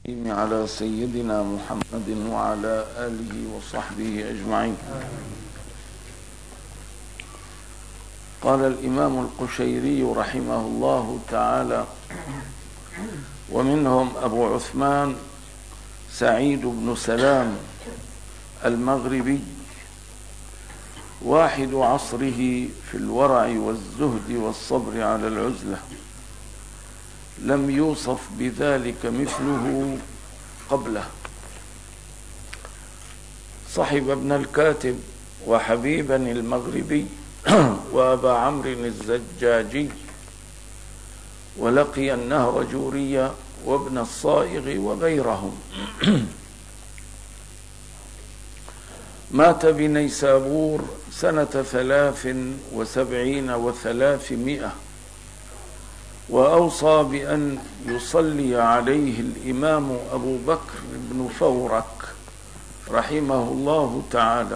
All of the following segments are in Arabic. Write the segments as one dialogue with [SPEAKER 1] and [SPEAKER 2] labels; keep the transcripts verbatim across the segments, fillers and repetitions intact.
[SPEAKER 1] على سيدنا محمد وعلى آله وصحبه أجمعين. قال الإمام القشيري رحمه الله تعالى: ومنهم أبو عثمان سعيد بن سلام المغربي، واحد عصره في الورع والزهد والصبر على العزلة، لم يوصف بذلك مثله قبله. صحب ابن الكاتب وحبيبا المغربي وأبا عمرو الزجاجي، ولقي النهر جوريا وابن الصائغ وغيرهم. مات بنيسابور سنة ثلاث وسبعين وثلاثمائة، وأوصى بأن يصلي عليه الإمام أبو بكر بن فورك رحمه الله تعالى،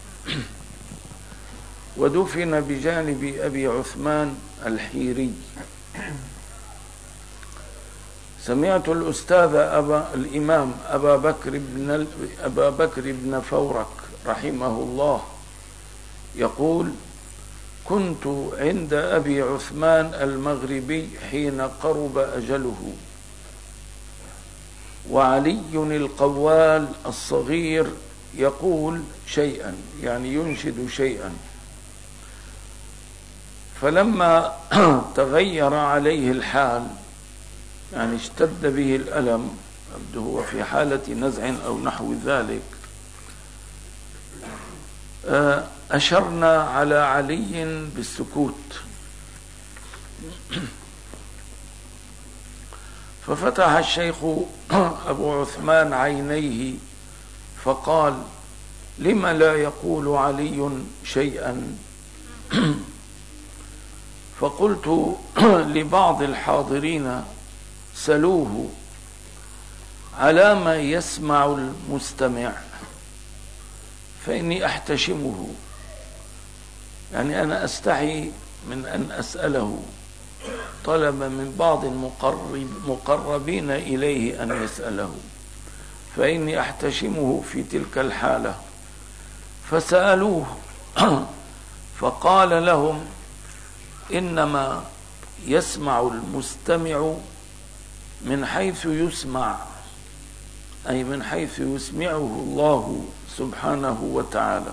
[SPEAKER 1] ودفن بجانب أبي عثمان الحيري. سمعت الأستاذ أبا الإمام أبا بكر بن أبا بكر بن فورك رحمه الله يقول: كنت عند أبي عثمان المغربي حين قرب أجله، وعلي القوال الصغير يقول شيئا، يعني ينشد شيئا، فلما تغير عليه الحال، يعني اشتد به الألم، هو في حالة نزع أو نحو ذلك، أشرنا على علي بالسكوت، ففتح الشيخ أبو عثمان عينيه فقال: لم لا يقول علي شيئا؟ فقلت لبعض الحاضرين: سلوه على ما يسمع المستمع فإني أحتشمه، يعني أنا أستحي من أن أسأله. طلب من بعض المقربين إليه أن يسأله، فإني أحتشمه في تلك الحالة. فسألوه فقال لهم: إنما يسمع المستمع من حيث يسمع، أي من حيث يسمعه الله سبحانه وتعالى.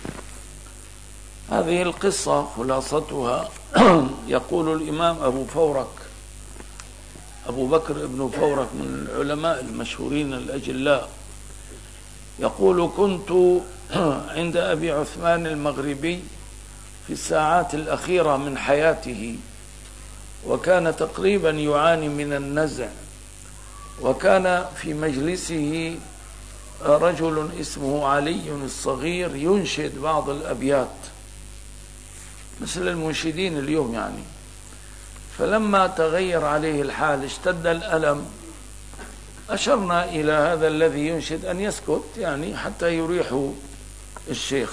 [SPEAKER 1] هذه القصة خلاصتها يقول الإمام أبو فورك أبو بكر ابن فورك من العلماء المشهورين الأجلاء، يقول: كنت عند أبي عثمان المغربي في الساعات الأخيرة من حياته، وكان تقريبا يعاني من النزع، وكان في مجلسه رجل اسمه علي الصغير ينشد بعض الأبيات مثل المنشدين اليوم يعني. فلما تغير عليه الحال، اشتد الألم، أشرنا إلى هذا الذي ينشد أن يسكت، يعني حتى يريح الشيخ،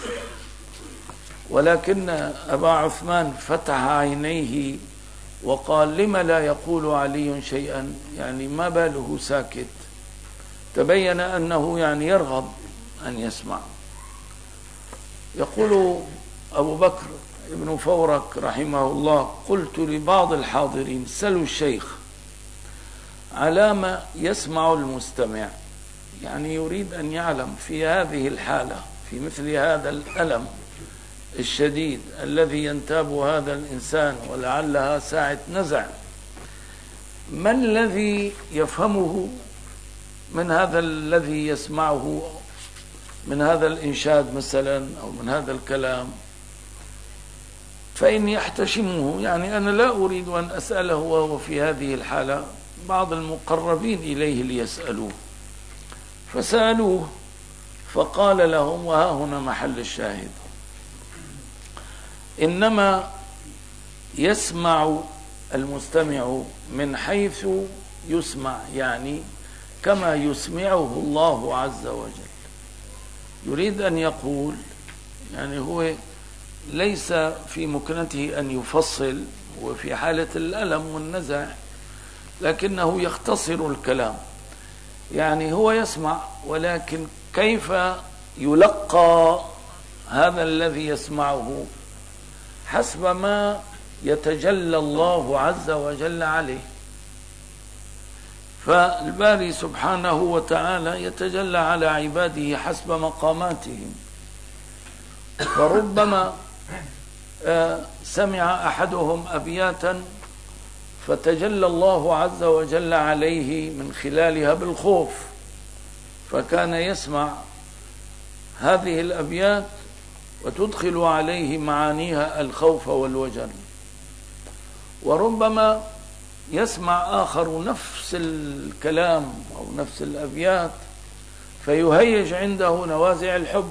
[SPEAKER 1] ولكن أبا عثمان فتح عينيه وقال: لما لا يقول علي شيئا؟ يعني ما باله ساكت؟ تبين أنه يعني يرغب أن يسمع. يقول أبو بكر ابن فورك رحمه الله: قلت لبعض الحاضرين: سلوا الشيخ على ما يسمع المستمع، يعني يريد أن يعلم في هذه الحالة، في مثل هذا الألم الشديد الذي ينتاب هذا الإنسان ولعلها ساعة نزع، ما الذي يفهمه من هذا الذي يسمعه، من هذا الإنشاد مثلا أو من هذا الكلام، فإني أحتشمه، يعني أنا لا أريد أن أسأله وهو في هذه الحالة، بعض المقربين إليه ليسألوه. فسألوه فقال لهم، وها هنا محل الشاهد: إنما يسمع المستمع من حيث يسمع، يعني كما يسمعه الله عز وجل. يريد أن يقول يعني هو ليس في مكنته أن يفصل وفي حالة الألم والنزع، لكنه يختصر الكلام. يعني هو يسمع، ولكن كيف يلقى هذا الذي يسمعه؟ حسب ما يتجلى الله عز وجل عليه. فالباري سبحانه وتعالى يتجلى على عباده حسب مقاماتهم. فربما سمع أحدهم أبياتا فتجلى الله عز وجل عليه من خلالها بالخوف، فكان يسمع هذه الأبيات وتدخل عليه معانيها الخوف والوجل. وربما يسمع آخر نفس الكلام أو نفس الأبيات فيهيج عنده نوازع الحب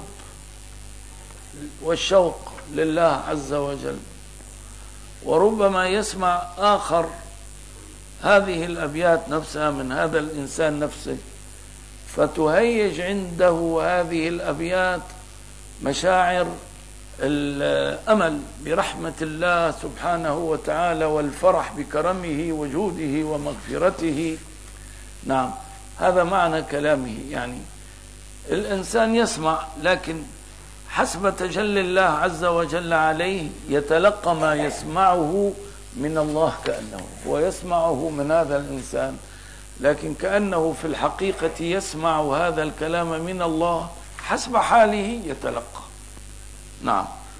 [SPEAKER 1] والشوق لله عز وجل. وربما يسمع آخر هذه الأبيات نفسها من هذا الإنسان نفسه فتهيج عنده هذه الأبيات مشاعر الأمل برحمة الله سبحانه وتعالى والفرح بكرمه وجوده ومغفرته. نعم، هذا معنى كلامه. يعني الإنسان يسمع، لكن حسب تجلي الله عز وجل عليه يتلقى ما يسمعه من الله، كأنه هو يسمعه من هذا الإنسان، لكن كأنه في الحقيقة يسمع هذا الكلام من الله حسب حاله يتلقى. نعم.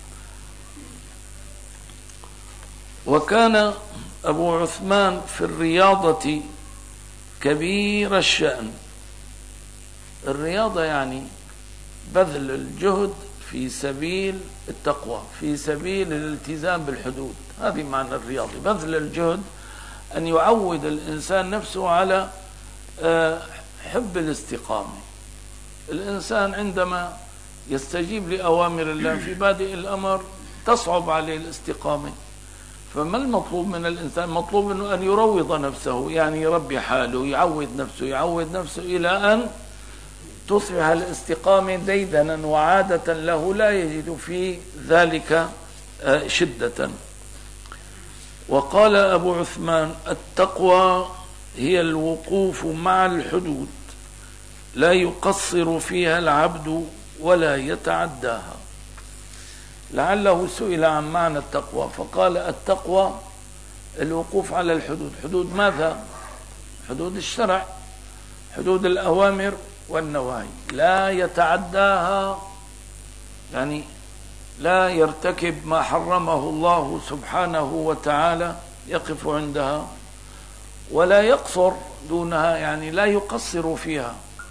[SPEAKER 1] وكان أبو عثمان في الرياضة كبير الشأن. الرياضة يعني بذل الجهد في سبيل التقوى، في سبيل الالتزام بالحدود. هذه معنى الرياضة، بذل الجهد، أن يعود الإنسان نفسه على حب الاستقامة. الإنسان عندما يستجيب لأوامر الله في بادئ الأمر تصعب عليه الاستقامة، فما المطلوب من الإنسان؟ مطلوب منه أن يروض نفسه، يعني يربي حاله، يعود نفسه يعود نفسه إلى أن تصبح الاستقامة ديدنا وعادة له، لا يجد في ذلك شدة. وقال أبو عثمان: التقوى هي الوقوف مع الحدود، لا يقصر فيها العبد ولا يتعداها. لعله سئل عن معنى التقوى فقال: التقوى الوقوف على الحدود. حدود ماذا؟ حدود الشرع، حدود الأوامر والنواهي، لا يتعداها، يعني لا يرتكب ما حرمه الله سبحانه وتعالى، يقف عندها، ولا يقصر دونها، يعني لا يقصر فيها،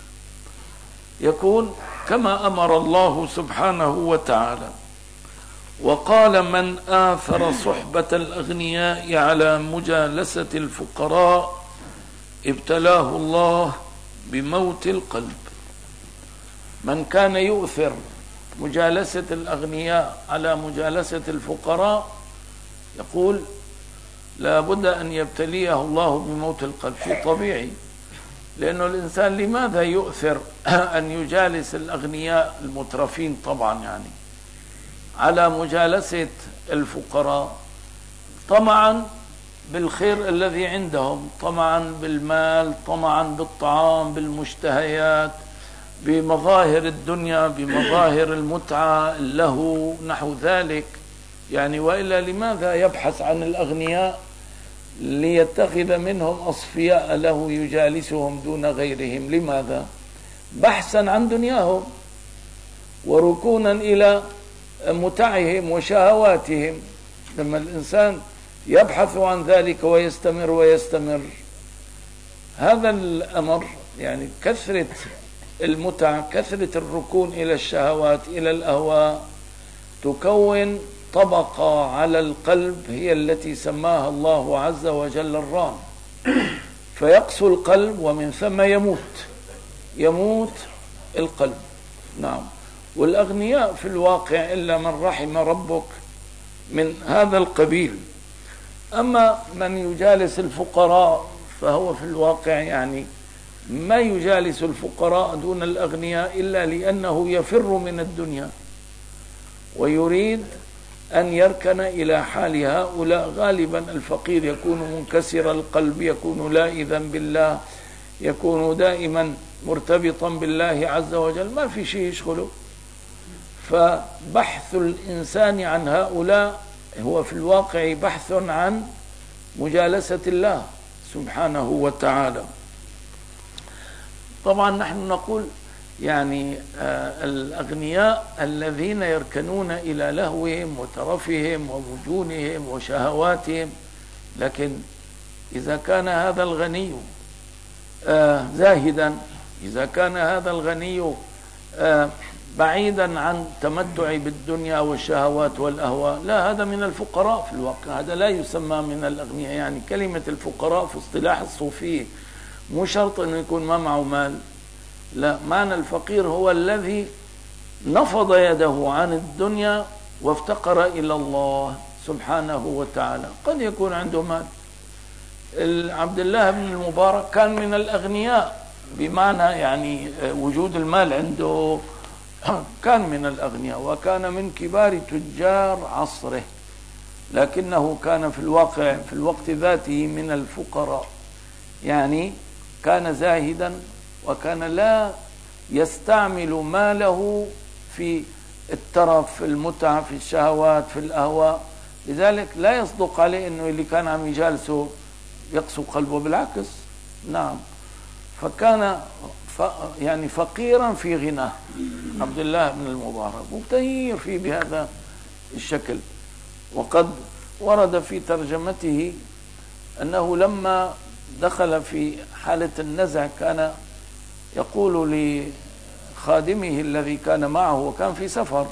[SPEAKER 1] يكون كما أمر الله سبحانه وتعالى. وقال: من آثر صحبة الأغنياء على مجالسة الفقراء ابتلاه الله بموت القلب. من كان يؤثر مجالسة الأغنياء على مجالسة الفقراء يقول لا بد أن يبتليه الله بموت القلب. شيء طبيعي، لأنه الإنسان لماذا يؤثر أن يجالس الأغنياء المترفين طبعا يعني على مجالسة الفقراء؟ طمعا بالخير الذي عندهم، طمعا بالمال، طمعا بالطعام، بالمشتهيات، بمظاهر الدنيا، بمظاهر المتعة، له نحو ذلك يعني. وإلا لماذا يبحث عن الأغنياء ليتخذ منهم أصفياء له يجالسهم دون غيرهم؟ لماذا؟ بحثا عن دنياهم وركونا إلى متعهم وشهواتهم. لما الإنسان يبحث عن ذلك ويستمر ويستمر، هذا الأمر يعني كثرة المتع، كثرة الركون إلى الشهوات، إلى الأهواء، تكون طبقة على القلب هي التي سماها الله عز وجل الران، فيقسو القلب ومن ثم يموت يموت القلب. نعم. والأغنياء في الواقع إلا من رحم ربك من هذا القبيل. أما من يجالس الفقراء فهو في الواقع يعني ما يجالس الفقراء دون الأغنياء إلا لأنه يفر من الدنيا ويريد أن يركن إلى حال هؤلاء. غالبا الفقير يكون منكسر القلب، يكون لائذا بالله، يكون دائما مرتبطا بالله عز وجل، ما في شيء يشغله. فبحث الإنسان عن هؤلاء هو في الواقع بحث عن مجالسة الله سبحانه وتعالى. طبعا نحن نقول يعني آه الأغنياء الذين يركنون إلى لهوهم وترفهم ومجونهم وشهواتهم، لكن إذا كان هذا الغني آه زاهدا، إذا كان هذا الغني آه بعيدا عن تمتع بالدنيا والشهوات والأهواء، لا، هذا من الفقراء في الواقع، هذا لا يسمى من الأغنياء. يعني كلمة الفقراء في اصطلاح الصوفية مو شرط أنه يكون ما معه مال، لا، معنى الفقير هو الذي نفض يده عن الدنيا وافتقر إلى الله سبحانه وتعالى. قد يكون عنده مال. عبد الله بن المبارك كان من الأغنياء، بمعنى يعني وجود المال عنده، كان من الأغنياء وكان من كبار تجار عصره، لكنه كان في الواقع في الوقت ذاته من الفقراء. يعني كان زاهدا وكان لا يستعمل ماله في الترف، في المتعة، في الشهوات، في الأهواء، لذلك لا يصدق عليه أنه اللي كان عم يجالسه يقسو قلبه، بالعكس. نعم، فكان ف يعني فقيرا في غناه عبد الله بن المبارك، مبتهير فيه بهذا الشكل. وقد ورد في ترجمته أنه لما دخل في حالة النزع كان يقول لخادمه الذي كان معه وكان في سفر: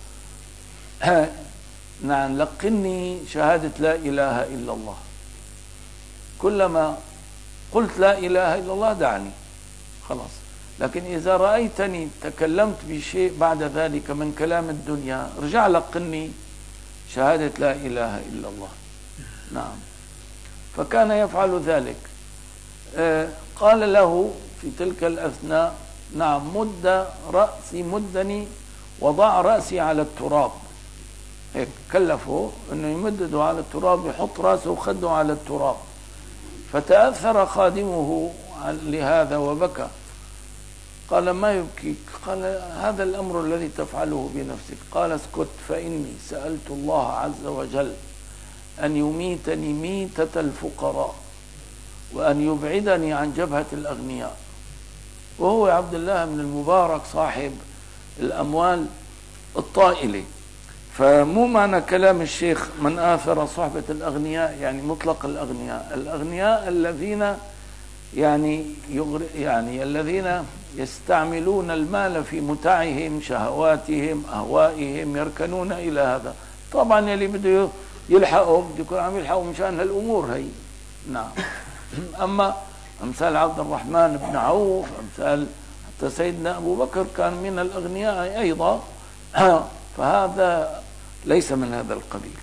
[SPEAKER 1] نعم، لقني شهادة لا إله إلا الله، كلما قلت لا إله إلا الله دعني، خلاص، لكن إذا رأيتني تكلمت بشيء بعد ذلك من كلام الدنيا رجع لقني شهادة لا إله إلا الله. نعم، فكان يفعل ذلك. آه قال له في تلك الأثناء: نعم، مد رأسي، مدني وضع رأسي على التراب. هيك كلفه أنه يمدده على التراب، يحط رأسه وخده على التراب. فتأثر خادمه لهذا وبكى. قال: ما يبكيك؟ قال: هذا الأمر الذي تفعله بنفسك. قال: اسكت، فإني سألت الله عز وجل أن يميتني ميتة الفقراء وأن يبعدني عن جبهة الأغنياء. وهو عبد الله بن المبارك صاحب الأموال الطائلة. فمو معنى كلام الشيخ من آثر صحبة الأغنياء يعني مطلق الأغنياء، الأغنياء الذين يعني يعني الذين يستعملون المال في متاعهم، شهواتهم، أهوائهم، يركنون إلى هذا. طبعا اللي بده يلحقوا بده يكون عم يلحقوا مشان هالأمور هي. نعم. أما أمثال عبد الرحمن بن عوف، أمثال حتى سيدنا أبو بكر كان من الأغنياء أيضا، فهذا ليس من هذا القبيل.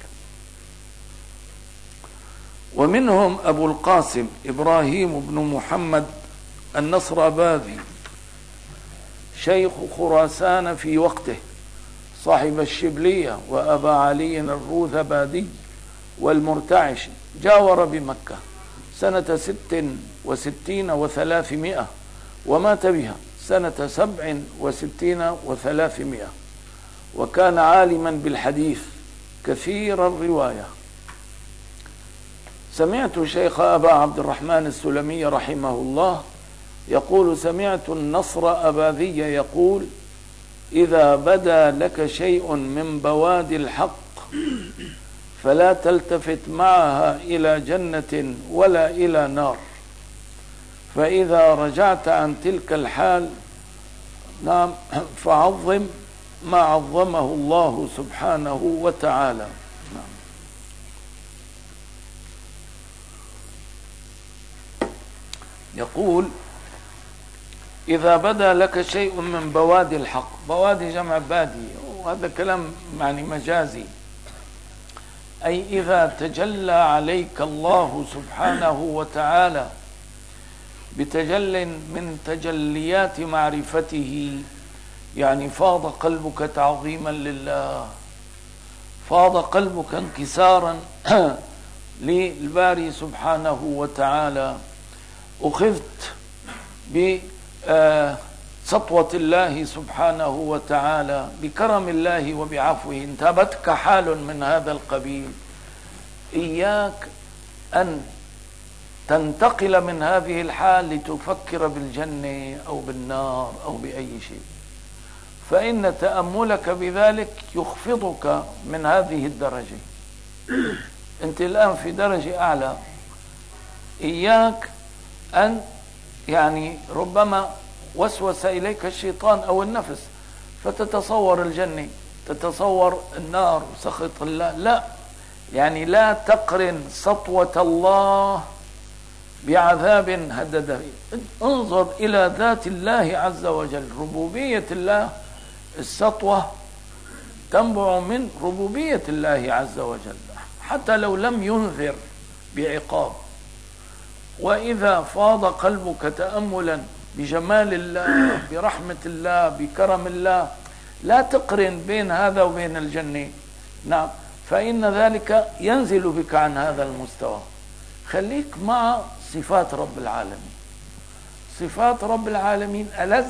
[SPEAKER 1] ومنهم أبو القاسم إبراهيم بن محمد النصراباذي شيخ خراسان في وقته، صاحب الشبلية وأبا علي الروذبادي والمرتعش، جاور بمكة سنة ست وستين وثلاثمائة ومات بها سنة سبع وستين وثلاثمائة، وكان عالما بالحديث كثير الرواية. سمعت شيخ أبا عبد الرحمن السلمي رحمه الله يقول: سمعت النصر أباذي يقول: إذا بدا لك شيء من بوادي الحق فلا تلتفت معها إلى جنة ولا إلى نار، فإذا رجعت عن تلك الحال نعم فعظم ما عظمه الله سبحانه وتعالى. نعم. يقول: إذا بدا لك شيء من بوادي الحق، بوادي جمع بادي، وهذا كلام يعني مجازي، أي إذا تجلى عليك الله سبحانه وتعالى بتجل من تجليات معرفته، يعني فاض قلبك تعظيما لله، فاض قلبك انكسارا للباري سبحانه وتعالى، أخذت بسطوة الله سبحانه وتعالى، بكرم الله وبعفوه، انتابتك حال من هذا القبيل، إياك أن تنتقل من هذه الحال لتفكر بالجنة أو بالنار أو بأي شيء، فإن تأملك بذلك يخفضك من هذه الدرجة. أنت الآن في درجة أعلى، إياك أن يعني ربما وسوس إليك الشيطان أو النفس فتتصور الجنة، تتصور النار وسخط الله. لا، يعني لا تقرن سطوة الله بعذاب هدده. انظر إلى ذات الله عز وجل، ربوبية الله. السطوة تنبع من ربوبية الله عز وجل، حتى لو لم ينذر بعقاب. وإذا فاض قلبك تأملا بجمال الله، برحمة الله، بكرم الله، لا تقرن بين هذا وبين الجنة. نعم، فإن ذلك ينزل بك عن هذا المستوى. خليك مع صفات رب العالمين. صفات رب العالمين ألذ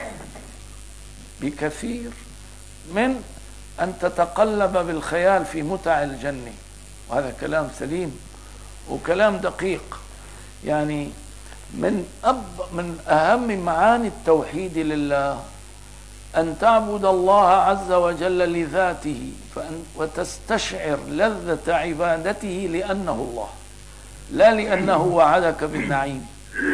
[SPEAKER 1] بكثير من أن تتقلب بالخيال في متع الجنة. وهذا كلام سليم وكلام دقيق. يعني من أب من أهم معاني التوحيد لله أن تعبد الله عز وجل لذاته، وتستشعر لذة عبادته لأنه الله، لا لأنه وعدك بالنعيم.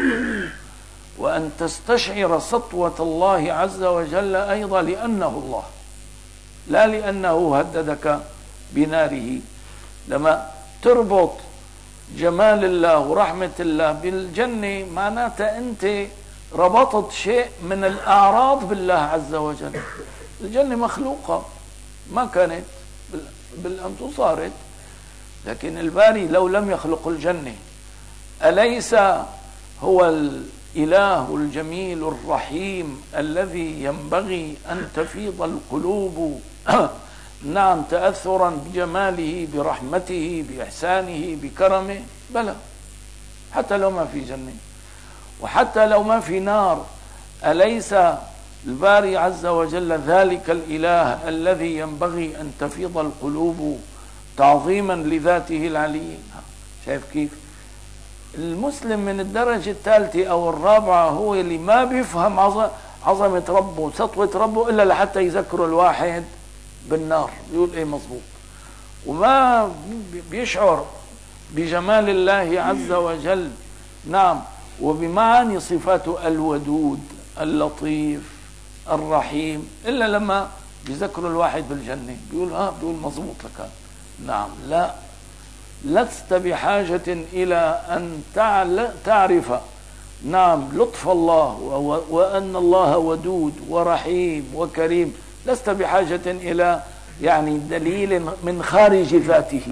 [SPEAKER 1] وأن تستشعر سطوة الله عز وجل أيضا لأنه الله، لا لأنه هددك بناره. لما تربط جمال الله ورحمة الله بالجنة، معناتها أنت ربطت شيء من الأعراض بالله عز وجل. الجنة مخلوقة، ما كانت بالأمس صارت، لكن الباري لو لم يخلق الجنة، أليس هو الإله الجميل الرحيم الذي ينبغي أن تفيض القلوب نعم تأثرا بجماله، برحمته، بإحسانه، بكرمه؟ بلى، حتى لو ما في جنة وحتى لو ما في نار، أليس الباري عز وجل ذلك الإله الذي ينبغي أن تفيض القلوب تعظيما لذاته العلي؟ شايف كيف؟ المسلم من الدرجة الثالثة أو الرابعة هو اللي ما بيفهم عظمة ربه وسطوة ربه إلا لحتى يذكر الواحد بالنار، يقول إيه مظبوط، وما بيشعر بجمال الله عز وجل نعم وبمعاني صفاته الودود اللطيف الرحيم إلا لما بيذكر الواحد بالجنة، بيقول ها بيقول مظبوط لك. نعم، لا، لست بحاجة إلى أن تعرف نعم لطف الله وأن الله ودود ورحيم وكريم، لست بحاجة إلى يعني دليل من خارج ذاته.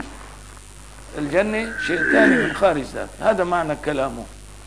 [SPEAKER 1] الجنة شيء ثاني من خارج ذاته، هذا معنى كلامه.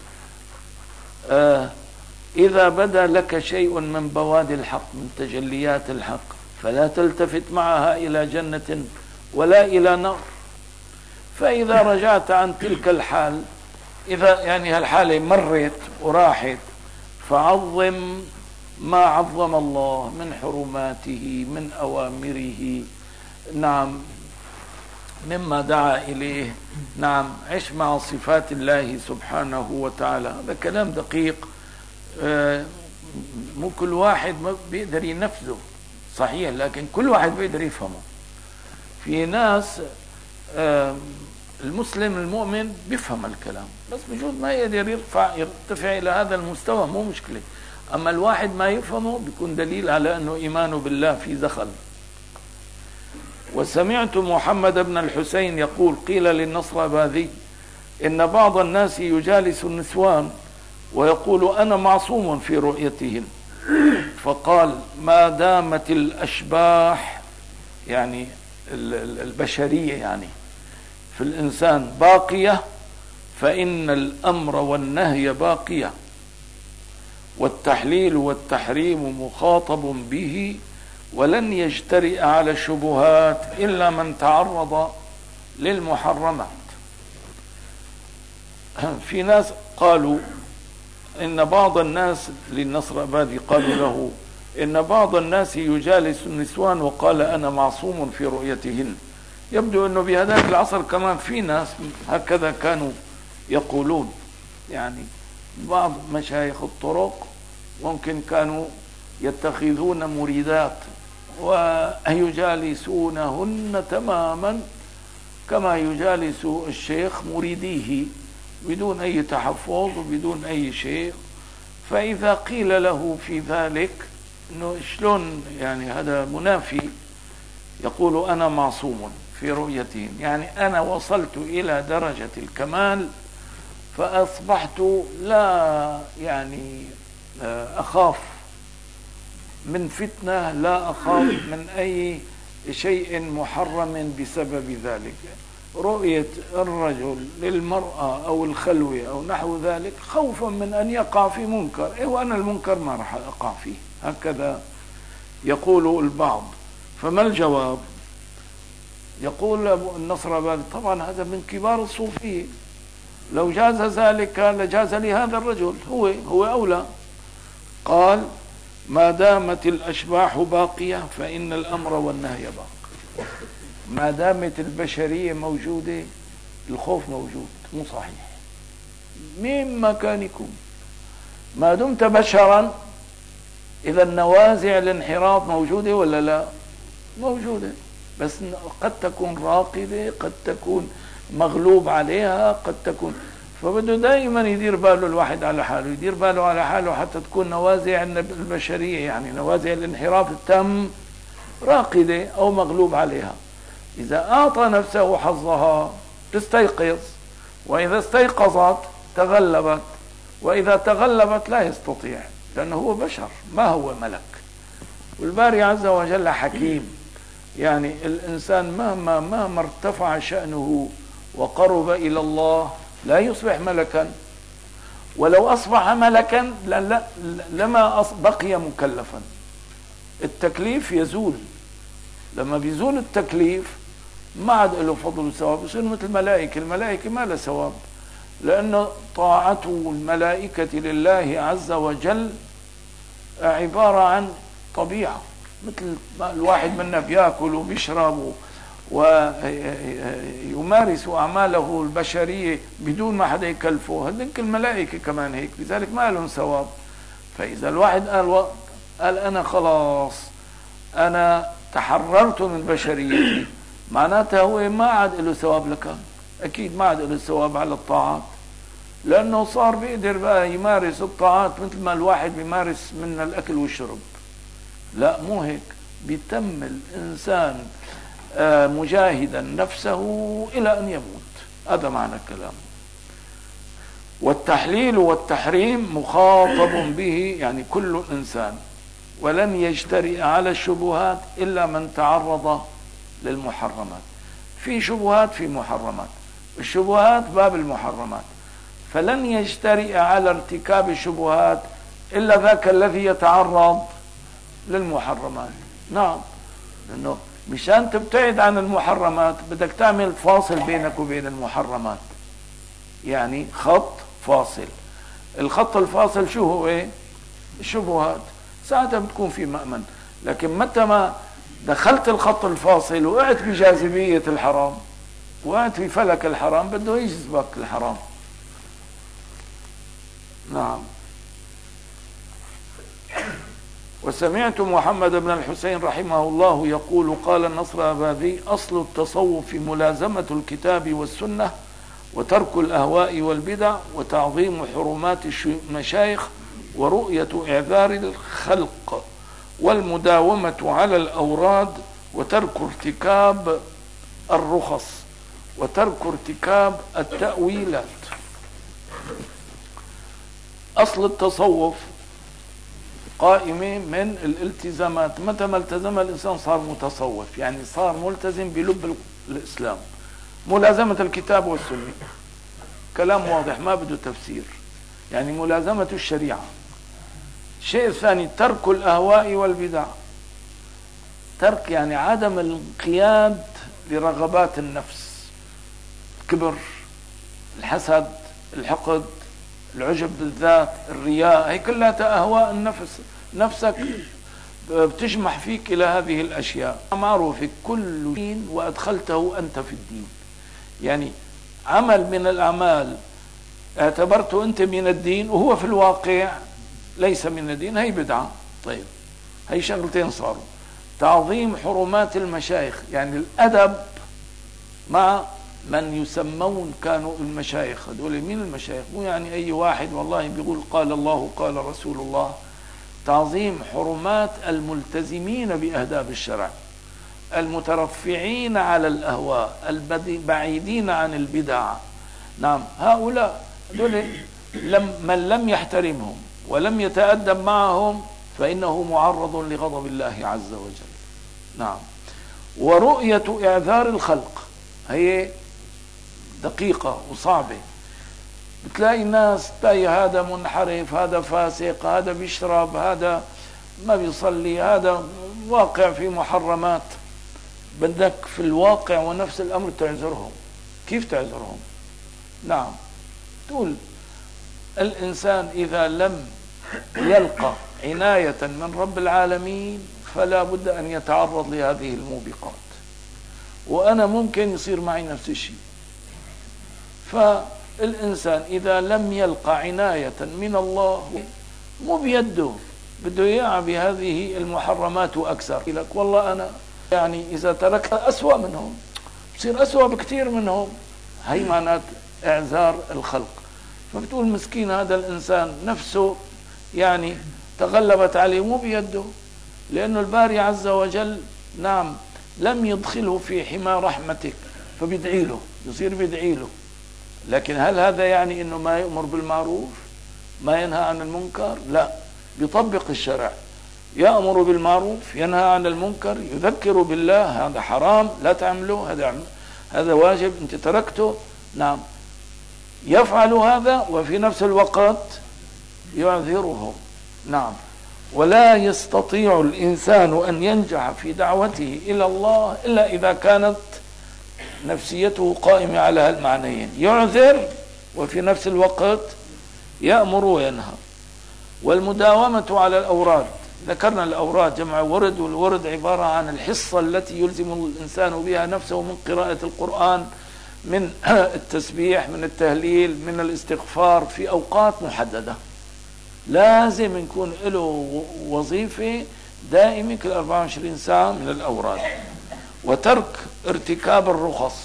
[SPEAKER 1] آه إذا بدا لك شيء من بوادي الحق، من تجليات الحق، فلا تلتفت معها إلى جنة ولا إلى نار. فإذا رجعت عن تلك الحال، إذا يعني هالحالة مرت وراحت، فعظم ما عظم الله من حرماته، من أوامره، نعم مما دعا إليه. نعم، عش مع صفات الله سبحانه وتعالى. هذا كلام دقيق، مو كل واحد بيقدر ينفذه صحيح، لكن كل واحد بيقدر يفهمه. في ناس المسلم المؤمن بيفهم الكلام، بس بجوز ما يقدر يرفع يرتفع إلى هذا المستوى، مو مشكلة. أما الواحد ما يفهمه بيكون دليل على أنه إيمانه بالله في دخل. وسمعت محمد بن الحسين يقول: قيل للنصراباذي إن بعض الناس يجالس النسوان ويقول أنا معصوم في رؤيتهن، فقال: ما دامت الأشباح يعني البشرية يعني في الإنسان باقية، فإن الأمر والنهي باقية، والتحليل والتحريم مخاطب به، ولن يجترئ على الشبهات إلا من تعرض للمحرمات. في ناس قالوا إن بعض الناس للنصرابادي قالوا له إن بعض الناس يجالس النسوان وقال أنا معصوم في رؤيتهن. يبدو أنه بهذاك العصر كمان في ناس هكذا كانوا يقولون، يعني بعض مشايخ الطرق ممكن كانوا يتخذون مريدات ويجالسونهن تماما كما يجالس الشيخ مريديه بدون أي تحفظ وبدون أي شيء. فإذا قيل له في ذلك إنه شلون يعني هذا منافي، يقول أنا معصوم في رؤيتهم، يعني أنا وصلت إلى درجة الكمال فأصبحت لا يعني أخاف من فتنة، لا أخاف من أي شيء محرم بسبب ذلك. رؤية الرجل للمرأة أو الخلوة أو نحو ذلك خوفا من أن يقع في منكر، إيه وأنا المنكر ما راح أقع فيه، هكذا يقول البعض. فما الجواب؟ يقول أبو النصرابادي طبعا هذا من كبار الصوفية، لو جاز ذلك لجاز لهذا الرجل، هو هو أولى. قال ما دامت الأشباح باقية فإن الأمر والنهي باق. ما دامت البشرية موجودة الخوف موجود، مو صحيح من مكانكم ما دمت بشرا. إذا النوازع الانحراف موجودة ولا لا؟ موجودة، بس قد تكون راقدة، قد تكون مغلوب عليها، قد تكون. فبده دائما يدير باله الواحد على حاله، يدير باله على حاله حتى تكون نوازع البشرية يعني نوازع الانحراف التام راقدة أو مغلوب عليها. إذا أعطى نفسه حظها تستيقظ، وإذا استيقظت تغلبت، وإذا تغلبت لا يستطيع لأنه هو بشر ما هو ملك. والباري عز وجل حكيم، يعني الإنسان مهما مهما ارتفع شأنه وقرب إلى الله لا يصبح ملكا، ولو أصبح ملكا لما بقي مكلفا. التكليف يزول، لما بيزول التكليف ما عاد له فضل وثواب، يصير مثل الملائكة. الملائكة ما له ثواب لأن طاعته الملائكة لله عز وجل عبارة عن طبيعة، مثل الواحد منا بيأكل وبيشرب ويمارس أعماله البشرية بدون ما حدا يكلفه. هذيك الملائكة كمان هيك، لذلك ما لهم ثواب. فإذا الواحد قال قال أنا خلاص أنا تحررت من بشريتي، معناتها هو ما عاد له ثواب لك، أكيد ما عاد له ثواب على الطاعات، لأنه صار بيقدر بقى يمارس الطاعات مثل ما الواحد بيمارس من الأكل والشرب. لا مو هيك، بيتم الإنسان مجاهدا نفسه إلى أن يموت، هذا معنى الكلام. والتحليل والتحريم مخاطب به يعني كل إنسان، ولن يجترئ على الشبهات إلا من تعرض للمحرمات. في شبهات في محرمات، الشبهات باب المحرمات، فلن يجترئ على ارتكاب الشبهات إلا ذاك الذي يتعرض للمحرمات. نعم، لأنه مشان تبتعد عن المحرمات بدك تعمل فاصل بينك وبين المحرمات، يعني خط فاصل. الخط الفاصل شو هو؟ ايه؟ الشبهات. ساعتها بتكون في مأمن. لكن متى ما دخلت الخط الفاصل وقعت بجاذبية الحرام، وقعت في فلك الحرام، بده يجذبك الحرام. نعم. وسمعت محمد بن الحسين رحمه الله يقول قال النصرابادي أصل التصوف ملازمة الكتاب والسنة وترك الأهواء والبدع وتعظيم حرمات المشايخ ورؤية إعذار الخلق والمداومة على الأوراد وترك ارتكاب الرخص وترك ارتكاب التأويلات. أصل التصوف قائمة من الالتزامات. متى ما التزم الإنسان صار متصوف، يعني صار ملتزم بلب الإسلام، ملازمة الكتاب والسنة. كلام واضح ما بده تفسير، يعني ملازمة الشريعة. الشيء الثاني ترك الأهواء والبدع. ترك يعني عدم الانقياد لرغبات النفس، الكبر، الحسد، الحقد، العجب بالذات، الرياء، هي كلها أهواء النفس. نفسك بتجمح فيك إلى هذه الأشياء. معروف كل دين وأدخلته أنت في الدين. يعني عمل من الأعمال اعتبرته أنت من الدين وهو في الواقع ليس من الدين، هي بدعة. طيب هي شغلتين صاروا. تعظيم حرمات المشايخ، يعني الأدب مع من يسمون كانوا المشايخ. هذول مين المشايخ؟ مو يعني أي واحد والله بيقول قال الله قال رسول الله. تعظيم حرمات الملتزمين بأهداب الشرع، المترفعين على الأهواء، البعيدين عن البدع. نعم، هؤلاء دول لم من لم يحترمهم ولم يتأدب معهم فإنه معرض لغضب الله عز وجل. نعم. ورؤية إعذار الخلق هي دقيقة وصعبة. بتلاقي ناس، تلاقي هذا منحرف، هذا فاسق، هذا بيشرب، هذا ما بيصلي، هذا واقع في محرمات. بدك في الواقع ونفس الأمر تعذرهم. كيف تعذرهم؟ نعم، تقول الإنسان إذا لم يلقى عناية من رب العالمين فلا بد أن يتعرض لهذه الموبقات. وأنا ممكن يصير معي نفس الشيء. فالإنسان إذا لم يلقى عناية من الله مو بيده، بده يقع بهذه المحرمات وأكثر. لك والله أنا يعني إذا تركها أسوأ منهم، بصير أسوأ بكثير منهم. هي معنات إعذار الخلق. فبتقول مسكين هذا الإنسان نفسه يعني تغلبت عليه، مو بيده، لأنه الباري عز وجل نعم لم يدخله في حمى رحمتك، فبيدعي له، يصير بيدعي له. لكن هل هذا يعني انه ما يأمر بالمعروف، ما ينهى عن المنكر؟ لا، بيطبق الشرع، يأمر بالمعروف، ينهى عن المنكر، يذكر بالله هذا حرام لا تعمله، هذا هذا واجب انت تركته. نعم، يفعل هذا وفي نفس الوقت يعذرهم. نعم. ولا يستطيع الإنسان أن ينجح في دعوته إلى الله إلا إذا كانت نفسيته قائمة على هالمعنيين، يعذر وفي نفس الوقت يأمر وينهى. والمداومة على الأوراد، ذكرنا الأوراد جمع ورد، والورد عبارة عن الحصة التي يلزم الإنسان بها نفسه من قراءة القرآن، من التسبيح، من التهليل، من الاستغفار في أوقات محددة. لازم يكون له وظيفة دائمة كل أربعة وعشرين ساعة من الأوراد. وترك ارتكاب الرخص،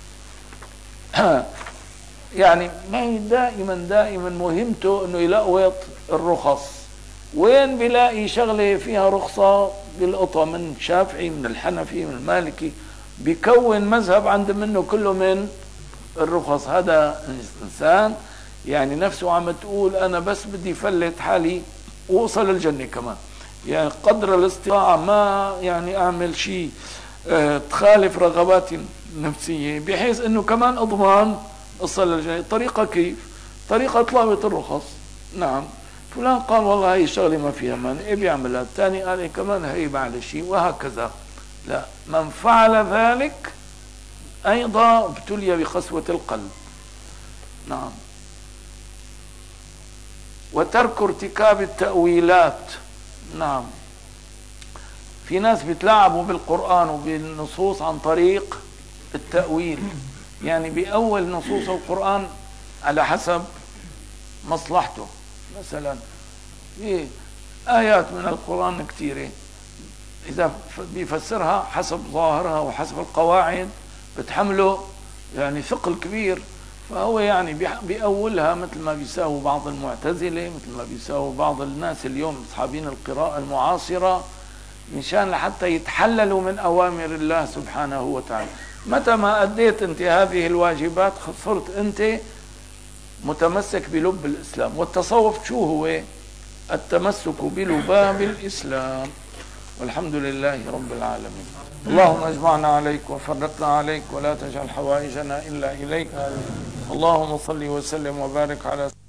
[SPEAKER 1] يعني ما هي دائما دائما مهمته انه يلقوط الرخص. وين بيلاقي شغلة فيها رخصة بالقطع، من الشافعي، من الحنفي، من المالكي، بيكون مذهب عند منه كله من الرخص. هذا الإنسان يعني نفسه عم تقول أنا بس بدي فلت حالي وأوصل الجنة كمان، يعني قدر الاستطاعة ما يعني أعمل شيء اه تخالف رغباتي النفسية، بحيث أنه كمان أضمان أوصل الجنة. طريقة كيف؟ طريقة طلبة الرخص. نعم، فلان قال والله هي الشغلة ما فيها مانع، إيه بيعملها؟ الثاني قال إيه كمان هي بعد شيء، وهكذا. لا، من فعل ذلك أيضا ابتلي بقسوة القلب. نعم. وترك ارتكاب التأويلات. نعم، في ناس بيتلاعبوا بالقرآن وبالنصوص عن طريق التأويل، يعني بأول نصوص القرآن على حسب مصلحته. مثلا في آيات من القرآن كثيرة إذا بيفسرها حسب ظاهرها وحسب القواعد بتحمله يعني ثقل كبير، فهو يعني بيأولها مثل ما بيساوي بعض المعتزلة، مثل ما بيساوي بعض الناس اليوم أصحابين القراءة المعاصرة، مشان لحتى يتحللوا من أوامر الله سبحانه وتعالى. متى ما أديت أنت هذه الواجبات صرت أنت متمسك بلب الإسلام. والتصوف شو هو؟ التمسك بلباب الإسلام. والحمد لله رب العالمين. اللهم اجمعنا عليك وفرقنا عليك ولا تجعل حوائجنا إلا إليك. اللهم صل وسلم وبارك على